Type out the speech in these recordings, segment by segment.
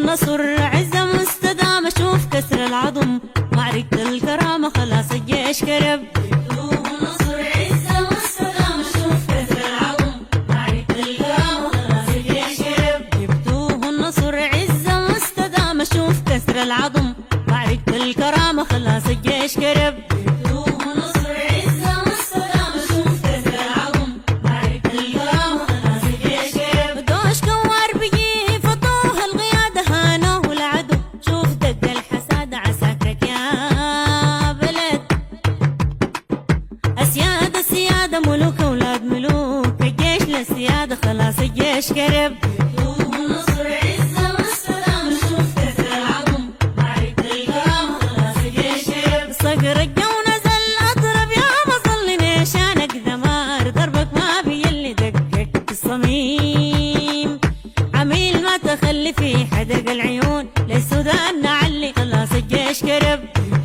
النصر عزة مستدامة شوف كسر العظم معركة الكرامة خلاص الجيش كرب. جبتوه النصر عزة مستدامة شوف كسر العظم معركة الكرامة خلاص الجيش كرب. جبتوه النصر عزة مستدامة شوف كسر العظم معركة الكرامة خلاص الجيش كرب. ملوك أولاد ملوك الجيش للسيادة خلاص الجيش كرب. جبتوه النصر عزة والسلام شوف كسر العظم معركة الكرامة خلاص الجيش كرب. صقر الجو نزل أضرب يا مظل نيشانك دمار ضربك ما بيلي دقك الصميم عميل ما تخلي في حدق العيون للسودان نعلي خلاص الجيش كرب.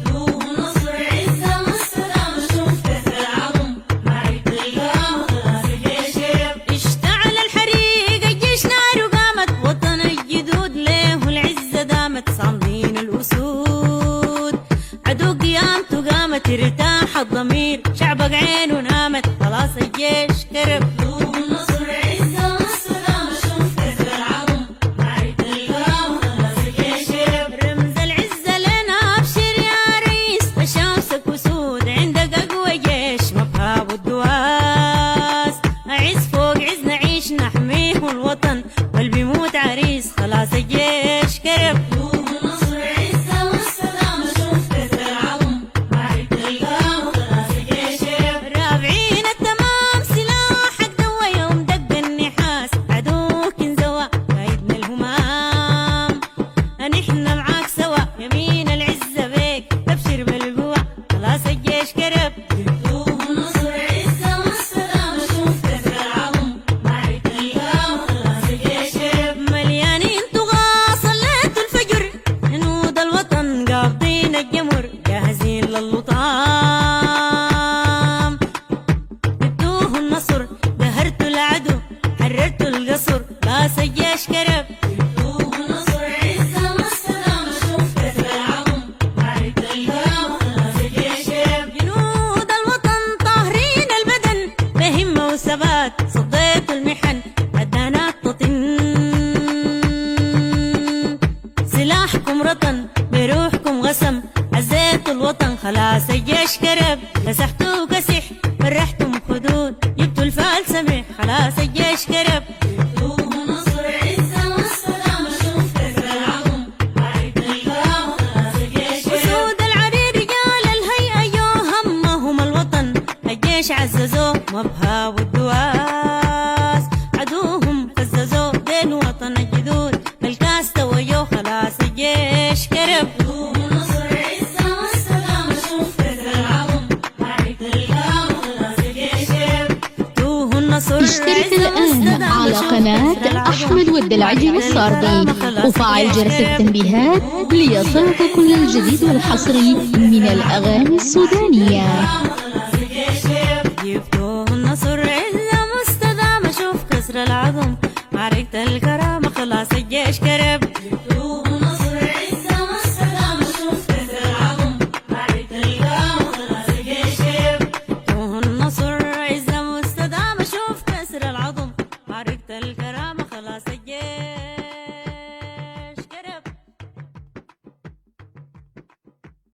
صامدين الأسود عدو قيامته قامت ارتاح الضمير شعبك عينه نامت خلاص الجيش كرب. جبتوه النصر عزة والسلامة شوف كسر العظم معركة الكرامة خلاص الجيش كرب. رمز العزة لنا أبشر يا ريس فشمسك وسود عندك أقوى جيش مبهى والدواس أعز فوق عز نعيش نحميه الوطن بل بيموت عريس خلاص الجيش كرب. للطعام جبتوه النصر قهرتوا العدو حررتوا القصر راس الجيش كرب. جبتوه النصر عزة والسلامة شوف كسر العظم معركة الكرامة خلاص الجيش كرب. جنود الوطن طاهرين البدن بهمة وثبات صديتوا المحن عدانات تطن سلاحكم رطن بروحكم غسم عزيتوا الوطن خلاص الجيش كرب. كسحتوا كسح فرحتم خدود جبتوا الفال سمح خلاص الجيش كرب. جبتوه النصر عزة والسلامة شوف كسر العظم معركة الكرامة خلاص الجيش كرب. أسود العرير رجال الهيئة يو همهم الوطن الجيش عززوه مبهى والدواس عدوهم فززوه دين وطن الجدود بالكاس تويوه خلاص الجيش كرب. اشترك الآن على قناة أحمد والدلعجي والصاردي وفعل جرس التنبيهات ليصلك كل الجديد والحصري من الأغاني السودانية. جبتوه النصر عزة مستدامة شوف كسر العظم معركة الكرامة خلاص الجيش